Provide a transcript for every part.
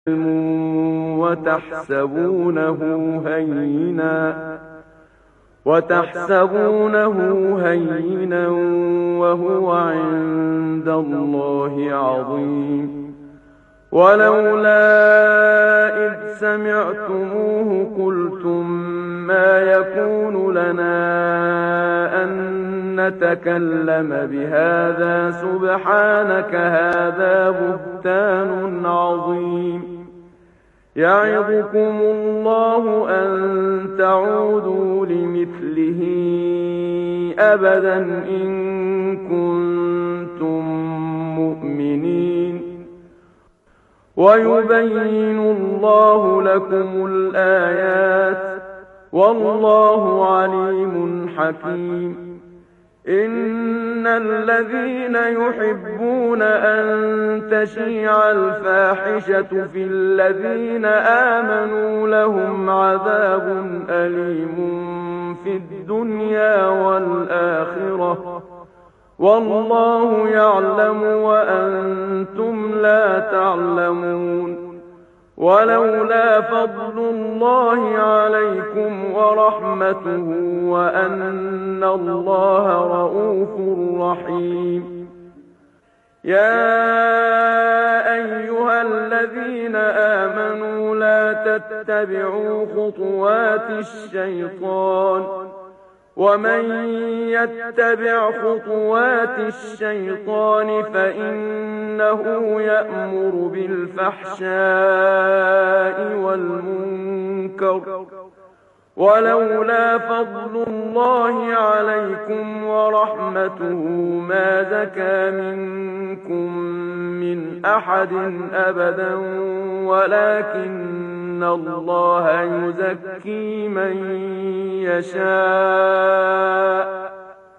وتحسبونه هينا وهو عند الله عظيم. ولولا إذ سمعتموه قلتم ما يكون لنا أن نتكلم بهذا سبحانك هذا بهتان عظيم. يعظكم الله أن تعودوا لمثله أبدا إن كنتم مؤمنين. ويبين الله لكم الآيات والله عليم حكيم. إن الذين يحبون أن تشيع الفاحشة في الذين آمنوا لهم عذاب أليم في الدنيا والآخرة والله يعلم وأنتم لا تعلمون. ولولا فضل الله عليكم ورحمته وأن الله رءوف رحيم. يا أيها الذين آمنوا لا تتبعوا خطوات الشيطان ومن يتبع خطوات الشيطان فإنه يأمر بالفحشاء والمنكر. ولولا فضل الله عليكم ورحمته ما زكى منكم من أحد أبدا ولكن الله يزكي من يشاء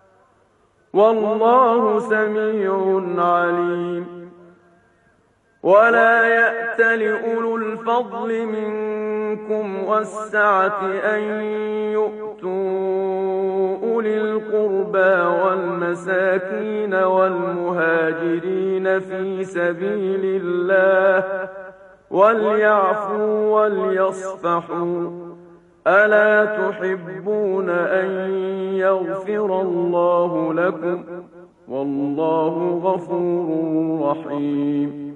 والله سميع عليم. ولا يأتل أولو الفضل منكم والسعة أن يؤتوا أولي القربى والمساكين والمهاجرين في سبيل الله وليعفوا وليصفحوا. ألا تحبون أن يغفر الله لكم والله غفور رحيم.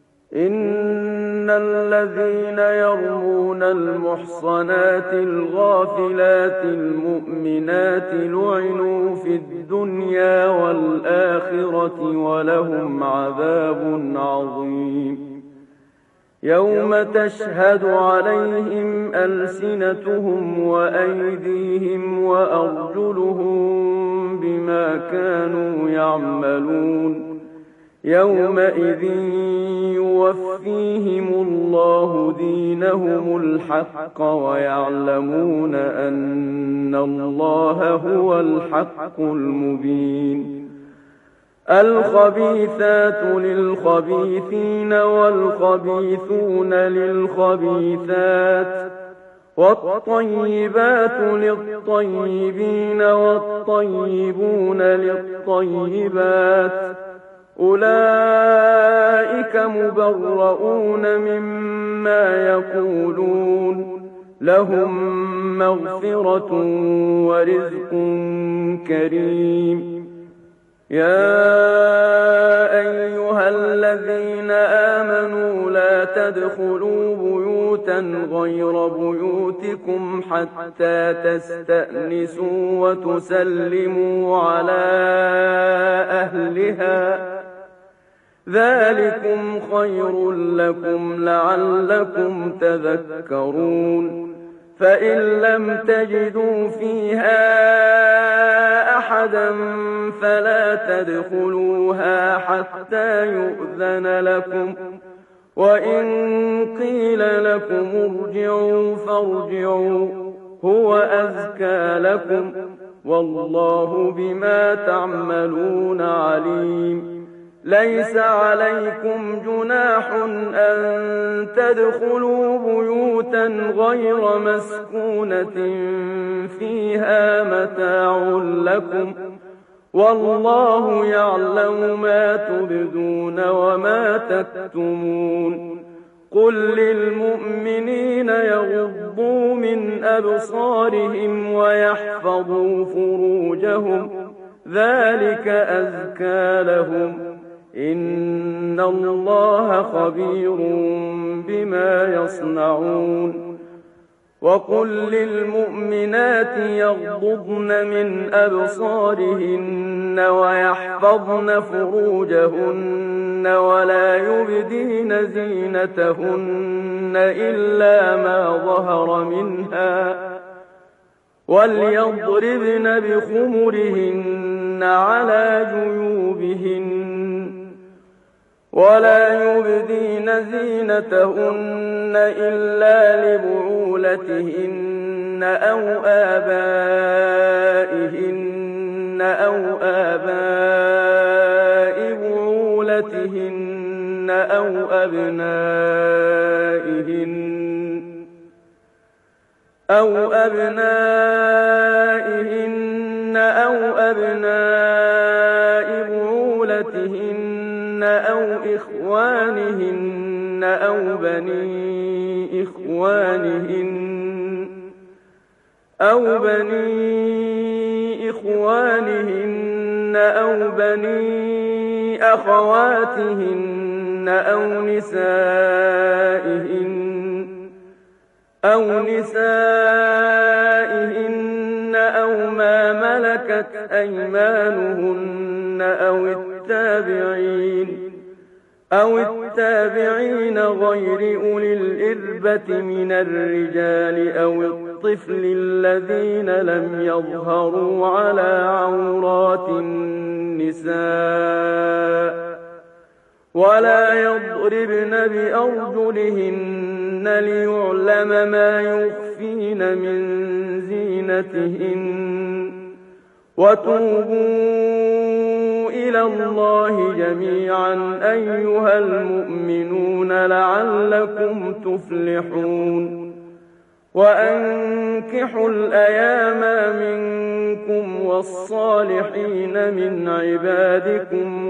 إن الذين يرمون المحصنات الغافلات المؤمنات لعنوا في الدنيا والآخرة ولهم عذاب عظيم. يوم تشهد عليهم ألسنتهم وأيديهم وأرجلهم بما كانوا يعملون. يومئذ يوفيهم الله دينهم الحق ويعلمون أن الله هو الحق المبين. الخبيثات للخبيثين والخبيثون للخبيثات والطيبات للطيبين والطيبون للطيبات أولئك مبرؤون مما يقولون لهم مغفرة ورزق كريم. يا أيها الذين آمنوا لا تدخلوا بيوتا غير بيوتكم حتى تستأنسوا وتسلموا على أهلها ذلكم خير لكم لعلكم تذكرون. فإن لم تجدوا فيها أحدا فلا تدخلوها حتى يؤذن لكم وإن قيل لكم ارجعوا فارجعوا هو أزكى لكم والله بما تعملون عليم. ليس عليكم جناح أن تدخلوا بيوتا غير مسكونة فيها متاع لكم والله يعلم ما تبدون وما تكتمون. قل للمؤمنين يغضوا من أبصارهم ويحفظوا فروجهم ذلك أزكى لهم إن الله خبير بما يصنعون وقل للمؤمنات يغضضن من أبصارهن ويحفظن فروجهن ولا يبدين زينتهن إلا ما ظهر منها وليضربن بخمرهن على جيوبهن ولا يبدين زينتهن إلا لبعولتهن أو آبائهن أو آباء بعولتهن أو أبنائهن أو أبناء بعولتهن أو إخوانهن أو بني إخوانهن أو بني أخواتهن أو نسائهن أو ما ملكت أيمانهن أو التابعين غير أولي الإربة من الرجال أو الطفل الذين لم يظهروا على عورات النساء ولا يضربن بأرجلهن ليعلم ما يخفين من زينتهن وتوبوا إلى الله جميعا أيها المؤمنون لعلكم تفلحون وأنكحوا الأيام منكم والصالحين من عبادكم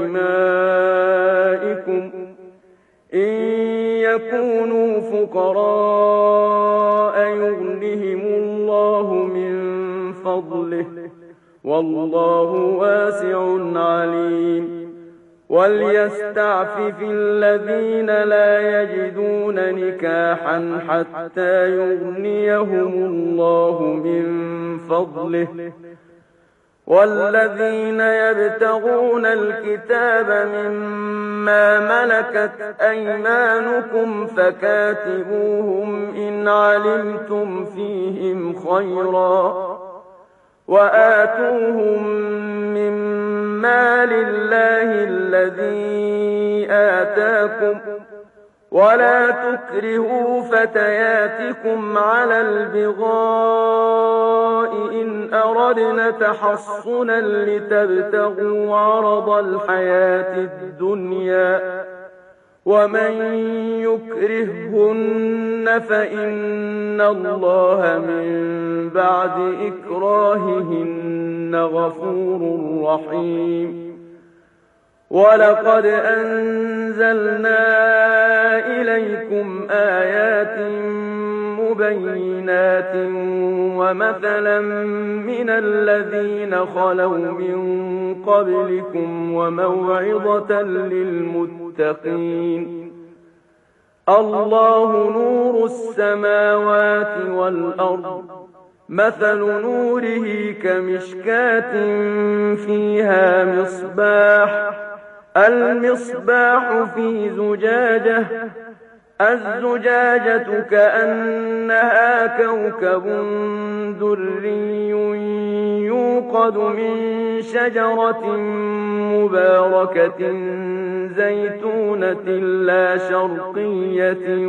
وإمائكم إن يكونوا فقراء يغنهم الله من فضله والله واسع عليم وليستعفف الذين لا يجدون نكاحا حتى يغنيهم الله من فضله والذين يبتغون الكتاب مما ملكت أيمانكم فكاتبوهم إن علمتم فيهم خيرا وآتوهم مما لله الذي آتاكم ولا تكرهوا فتياتكم على البغاء إن أردنا تحصنا لتبتغوا عرض الحياة الدنيا ومن يكرههن فإن الله من بعد إكراههن غفور رحيم ولقد أنزلنا إليكم آيات مبينات ومثلا من الذين خلوا من قبلكم وموعظة للمتقين الله نور السماوات والأرض مثل نوره كمشكاة فيها مصباح المصباح في زجاجة الزجاجة كأنها كوكب دري يوقد من شجرة مباركة زيتونة لا شرقية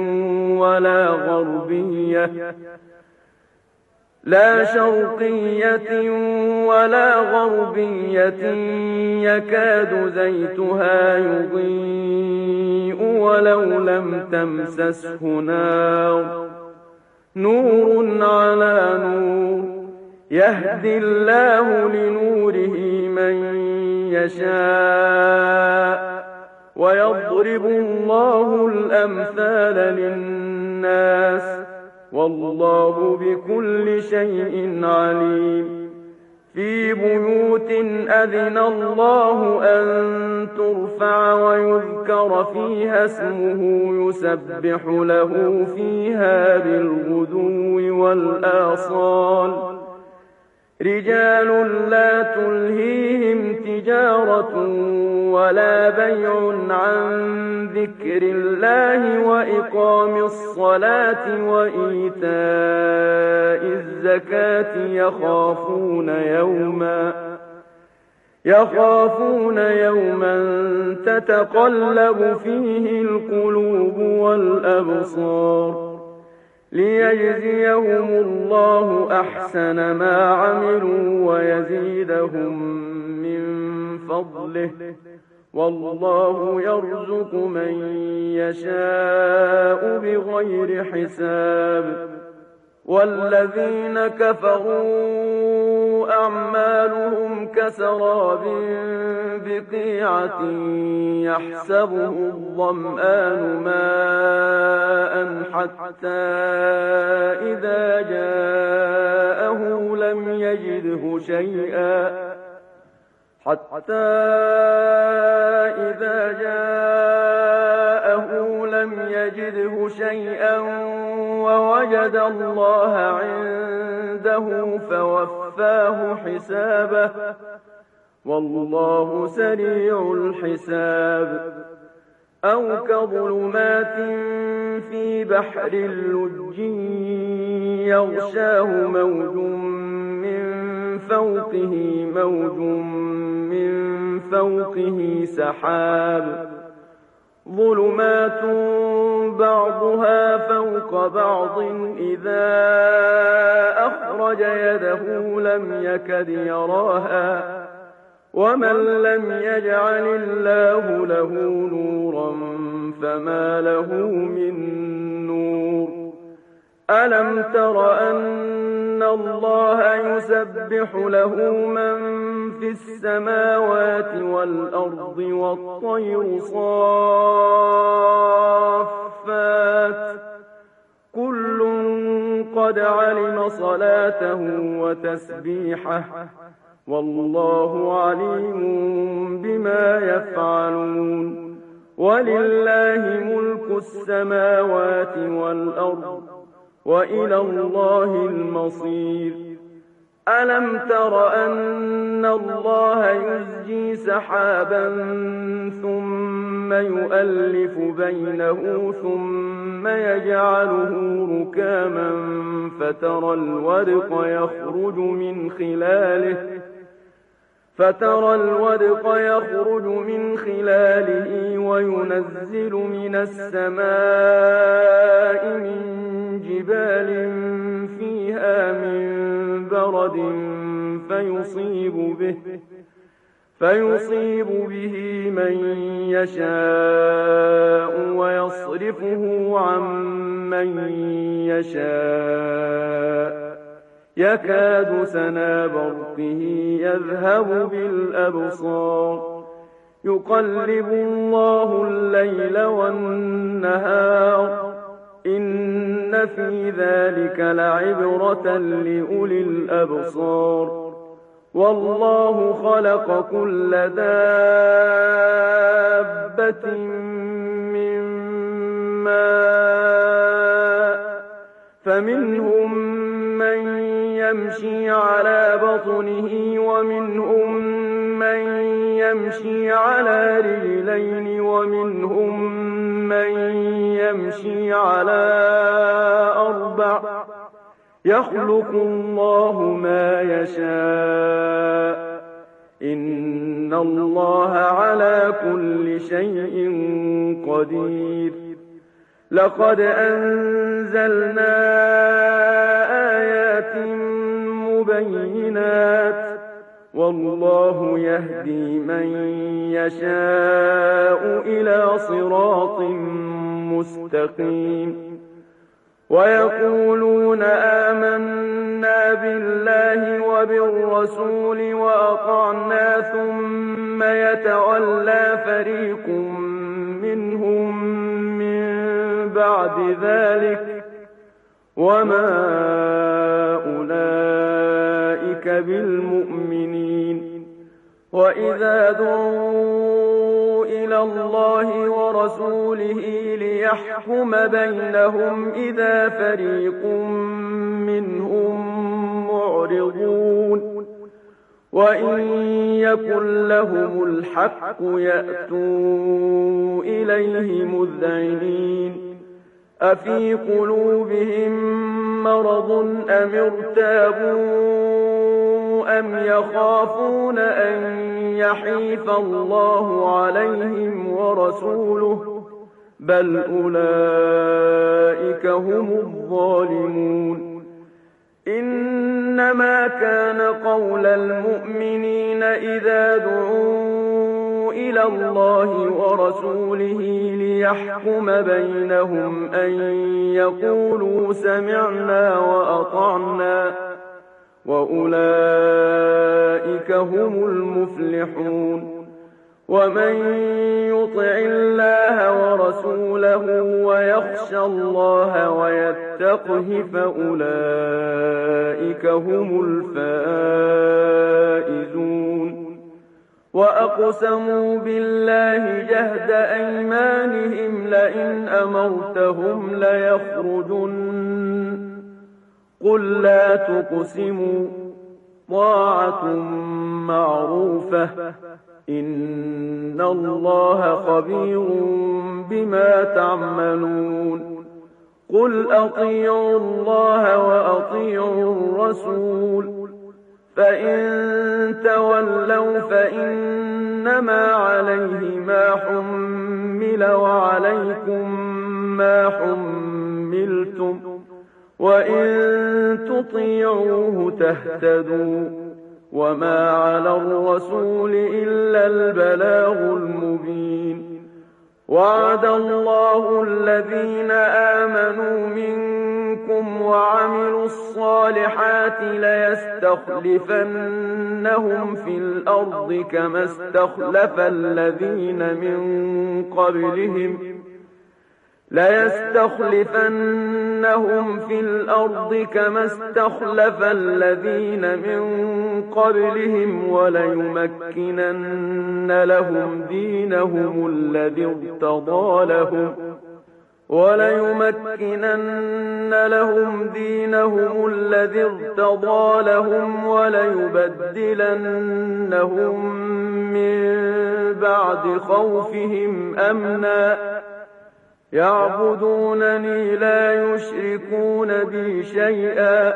ولا غربية يكاد زيتها يضيء ولو لم تمسسه نار نور على نور يهدي الله لنوره من يشاء ويضرب الله الأمثال للناس والله بكل شيء عليم في بيوت أذن الله أن ترفع ويذكر فيها اسمه يسبح له فيها بالغدو والآصال رجال لا تلهيهم تجارة ولا بيع عن ذكر الله وإقام الصلاة وإيتاء الزكاة يخافون يوما تتقلب فيه القلوب والأبصار ليجزيهم الله أحسن ما عملوا ويزيدهم من فضله والله يرزق من يشاء بغير حساب والذين كفروا أعمالهم كسراب بقيعة يحسبه الظمآن ماء حتى إذا جاءه لم يجده شيئا ووجد الله عنده فوفاه حسابه والله سريع الحساب أو كظلمات في بحر اللج يغشاه موج من فوقه سحاب ظلمات بعضها فوق بعض إذا أخرج يده لم يكد يراها ومن لم يجعل الله له نورا فما له من نور ألم تر أن الله يسبح له من في السماوات والأرض والطير صافات كل قد علم صلاته وتسبيحه والله عليم بما يفعلون ولله ملك السماوات والأرض وإلى الله المصير ألم تر أن الله يزجي سحابا ثم يؤلف بينه ثم يجعله ركاما فترى الودق يخرج من خلاله وينزل من السماء من جبال فيها من برد فيصيب به من يشاء ويصرفه عن من يشاء يكاد سنا برقه يذهب بالأبصار يقلب الله الليل والنهار إن في ذلك لعبرة لأولي الأبصار والله خلق كل دابة من ماء فمنهم من يمشي على بطنه ومنهم من يمشي على رجلين ومنهم من يمشي على أربع يخلق الله ما يشاء إن الله على كل شيء قدير لقد أنزلنا آيات مبينات والله يهدي من يشاء إلى صراط مستقيم ويقولون آمنا بالله وبالرسول وأطعنا ثم يتولى فريق منهم من بعد ذلك وما أولئك بالمؤمنين. وإذا دعوا إلى الله ورسوله ليحكم بينهم إذا فريق منهم معرضون وإن يكن لهم الحق يأتوا إليه مذعنين أفي قلوبهم مرض أم ارتابوا أم يخافون أن يحيف الله عليهم ورسوله بل أولئك هم الظالمون. إنما كان قول المؤمنين إذا دعوا إلى الله ورسوله ليحكم بينهم أن يقولوا سمعنا وأطعنا وأولئك هم المفلحون. ومن يطع الله ورسوله ويخشى الله ويتقه فأولئك هم الفائزون. وأقسموا بالله جهد أيمانهم لئن أمرتهم ليخرجن قل لا تقسموا طاعة معروفة إن الله خبير بما تعملون. قل أطيعوا الله وأطيعوا الرسول فإن تولوا فإنما عليه ما حمل وعليكم ما حملتم وإن تطيعوه تهتدوا وما على الرسول إلا البلاغ المبين. وعد الله الذين آمنوا منكم وعملوا الصالحات ليستخلفنهم في الأرض كما استخلف الذين من قبلهم وليمكنن لهم دينهم الذي ارتضى لهم وليبدلنهم من بعد خوفهم أمنا يعبدونني لا يشركون بي شيئا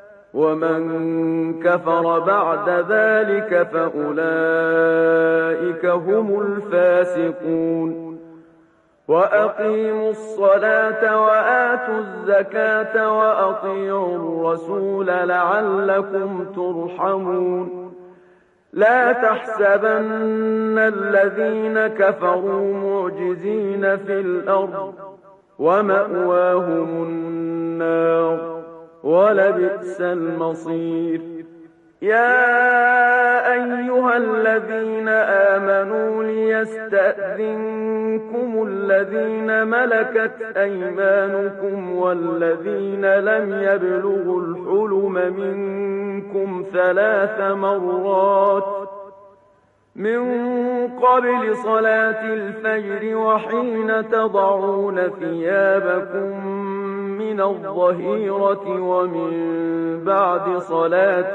ومن كفر بعد ذلك فأولئك هم الفاسقون. وأقيموا الصلاة وآتوا الزكاة وأطيعوا الرسول لعلكم ترحمون. لا تحسبن الذين كفروا معجزين في الأرض ومأواهم النار ولبئس المصير. يا أيها الذين آمنوا ليستأذنكم الذين ملكت أيمانكم والذين لم يبلغوا الحلم منكم 3 مرات من قبل صلاة الفجر وحين تضعون ثيابكم من الظهيرة ومن بعد صلاة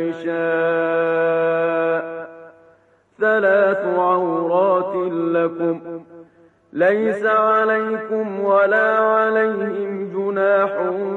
العشاء 3 عورات لكم ليس عليكم ولا عليهم جناح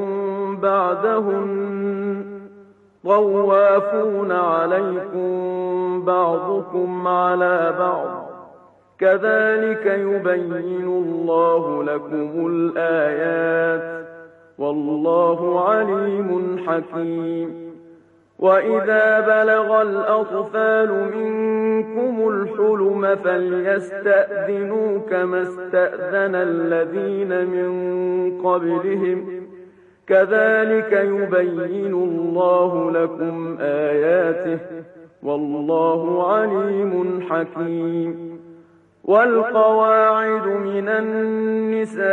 بعدهن طوافون عليكم بعضكم على بعض كذلك يبين الله لكم الآيات والله عليم حكيم. وإذا بلغ الأطفال منكم الحلم فليستأذنوا كما استأذن الذين من قبلهم كذلك يبين الله لكم آياته والله عليم حكيم. والقواعد من النساء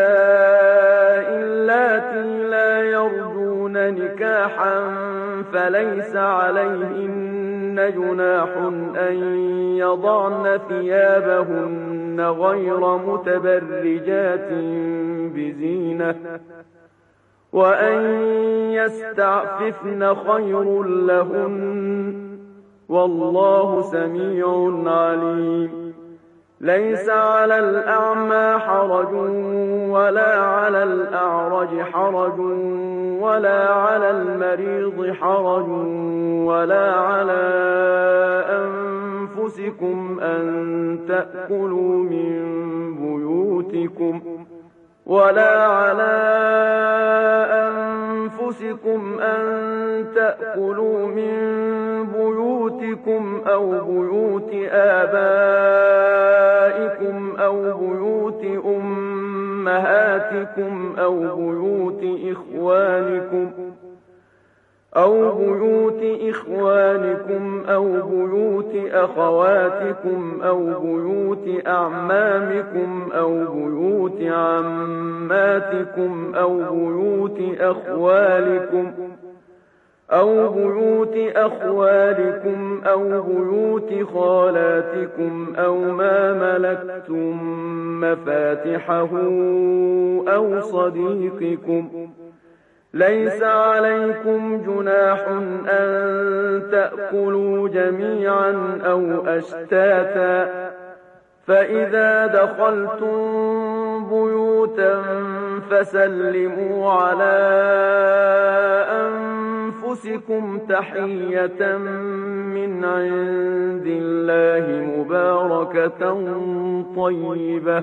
اللاتي لا يرجون نكاحا فليس عليهن جناح أن يضعن ثيابهن غير متبرجات بزينة وأن يستعففن خير لهن والله سميع عليم ليس على الأعمى حرج ولا على الأعرج حرج ولا على المريض حرج ولا على أنفسكم أن تأكلوا من بيوتكم أو بيوت آبائكم أو بيوت أمهاتكم أو بيوت إخوانكم أو بيوت أخواتكم أو بيوت أعمامكم أو بيوت عماتكم أو بيوت أخوالكم أو بيوت خالاتكم أو ما ملكتم مفاتحه أو صديقكم ليس عليكم جناح أن تأكلوا جميعا أو أشتاتا فإذا دخلتم بيوتا فسلموا على أنفسكم تحية من عند الله مباركة طيبة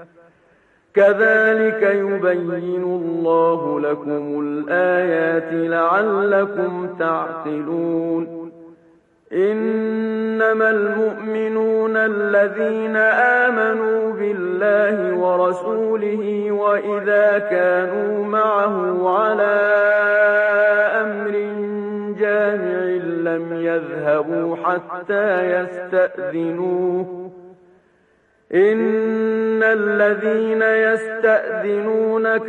كذلك يبين الله لكم الآيات لعلكم تعقلون إنما المؤمنون الذين آمنوا بالله ورسوله وإذا كانوا معه على أمر جامع لم يذهبوا حتى يستأذنوه إن الذين يستأذنونك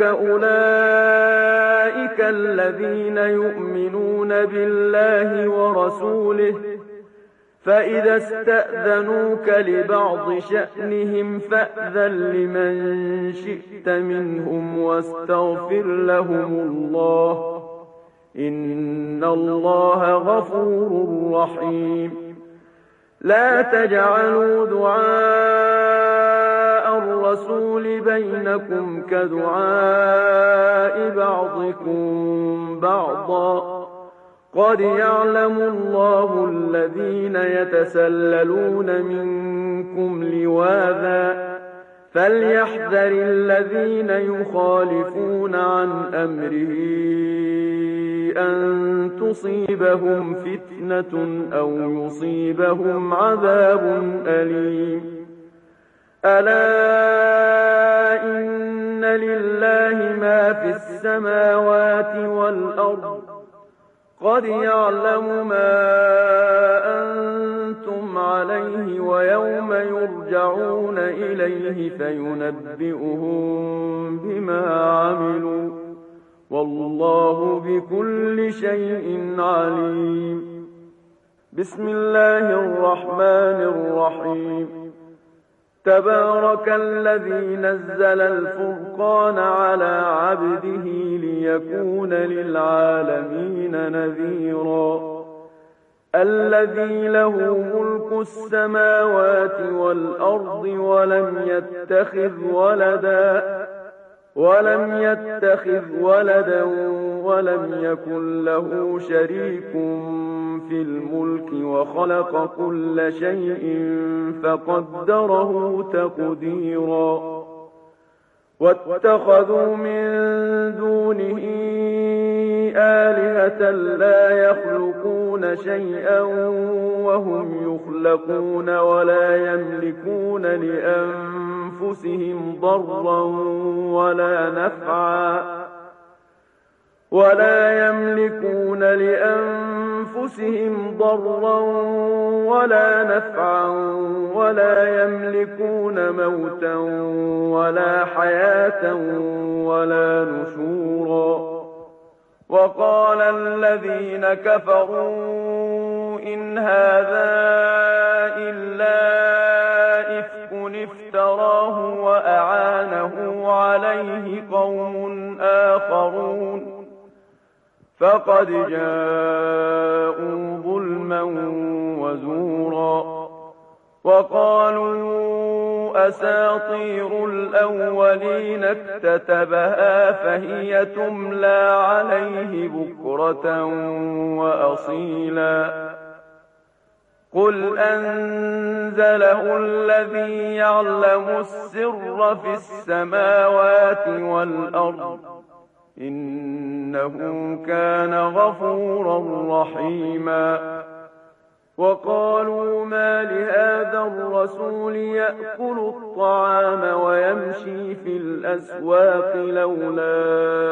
أولئك الذين يؤمنون بالله ورسوله فإذا استأذنوك لبعض شأنهم فأذن لمن شئت منهم واستغفر لهم الله إن الله غفور رحيم لا تجعلوا دعاء الرسول بينكم كدعاء بعضكم بعضا قد يعلم الله الذين يتسللون منكم لواذا فليحذر الذين يخالفون عن أمره أن تصيبهم فتنة أو يصيبهم عذاب أليم ألا إن لله ما في السماوات والأرض قد يعلم ما أنتم عليه ويوم يرجعون إليه فينبئهم بما عملوا والله بكل شيء عليم بسم الله الرحمن الرحيم تبارك الذي نزل الفرقان على عبده ليكون للعالمين نذيرا الذي له ملك السماوات والأرض ولم يتخذ ولدا ولم يكن له شريك في الملك وخلق كل شيء فقدره تقديرا واتخذوا من دونه آلهة لا يخلقون شيئا وهم يخلقون ولا يملكون لأنفسهم ضرا ولا نفعا ولا يملكون موتا ولا حياة ولا نشورا وقال الذين كفروا إن هذا إلا إفك افتراه وأعانه عليه قوم آخرون فقد جاءوا ظلما وزورا وقالوا أساطير الأولين اكتتبها فهي تملى عليه بكرة وأصيلا قل أنزله الذي يعلم السر في السماوات والأرض إنه كان غفورا رحيما وقالوا ما لهذا الرسول يأكل الطعام ويمشي في الأسواق لولا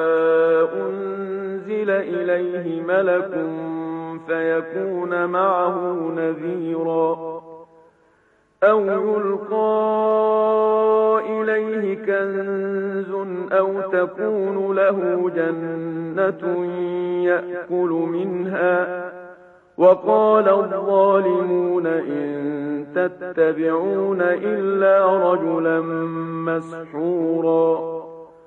أنزل إليه ملك فيكون معه نذيرا أو يلقى إليه كنز أو تكون له جنة يأكل منها وقال الظالمون إن تتبعون إلا رجلا مسحورا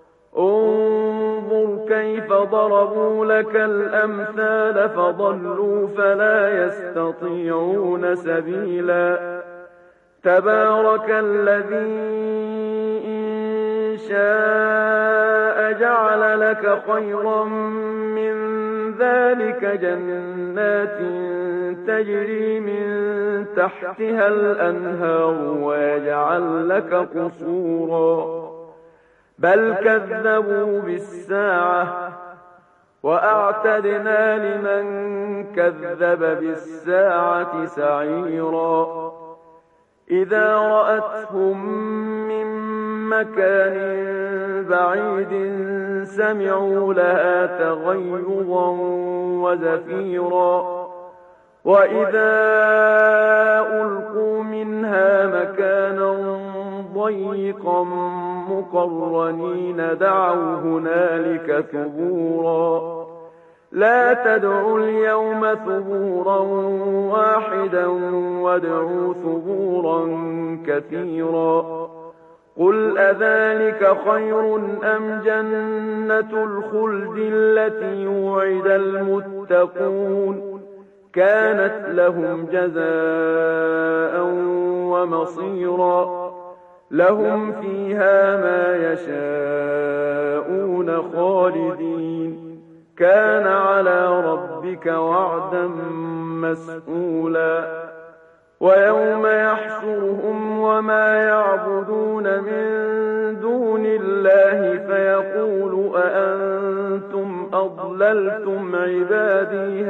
انظر كيف ضربوا لك الأمثال فضلوا فلا يستطيعون سبيلا تبارك الذي إن شاء جعل لك خيرا من ذلك جنات تجري من تحتها الأنهار ويجعل لك قصورا بل كذبوا بالساعة وأعتدنا لمن كذب بالساعة سعيرا إذا رأتهم من مكان بعيد سمعوا لها تغيظا وزفيرا وإذا ألقوا منها مكانا ضيقا مقرنين دعوا هنالك ثبورا لا تدعوا اليوم ثبورا واحدا وادعوا ثبورا كثيرا قل أذلك خير أم جنة الخلد التي يوعد المتقون كانت لهم جزاء ومصيرا لهم فيها ما يشاءون خالدين كان على ربك وعدا مسئولا ويوم يحشرهم وما يعبدون من دون الله فيقول أأنتم أضللتم عبادي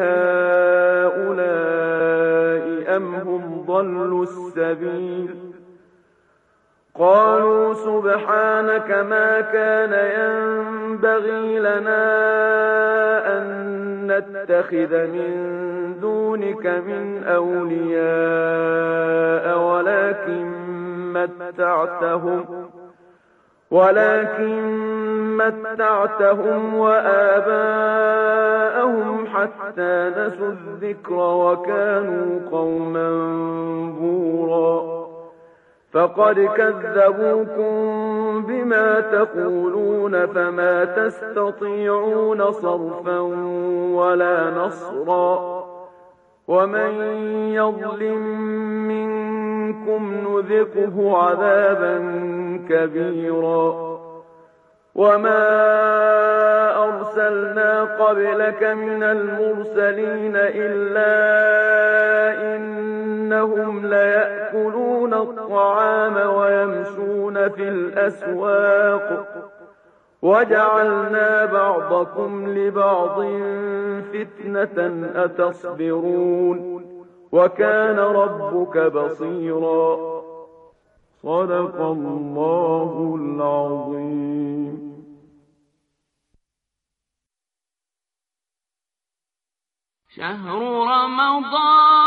هؤلاء أم هم ضلوا السبيل قالوا سبحانك ما كان ينبغي لنا أن نتخذ من دونك من أولياء ولكن متعتهم وآباءهم حتى نسوا الذكر وكانوا قوما بورا فقد كذبوكم بما تقولون فما تستطيعون صرفا ولا نصرا ومن يظلم منكم نذقه عذابا كبيرا وما أرسلنا قبلك من المرسلين إلا إنهم ليأكلون الطعام ويمشون في الأسواق وجعلنا بعضكم لبعض فتنة أتصبرون وكان ربك بصيرا صدق الله العظيم. شهر رمضان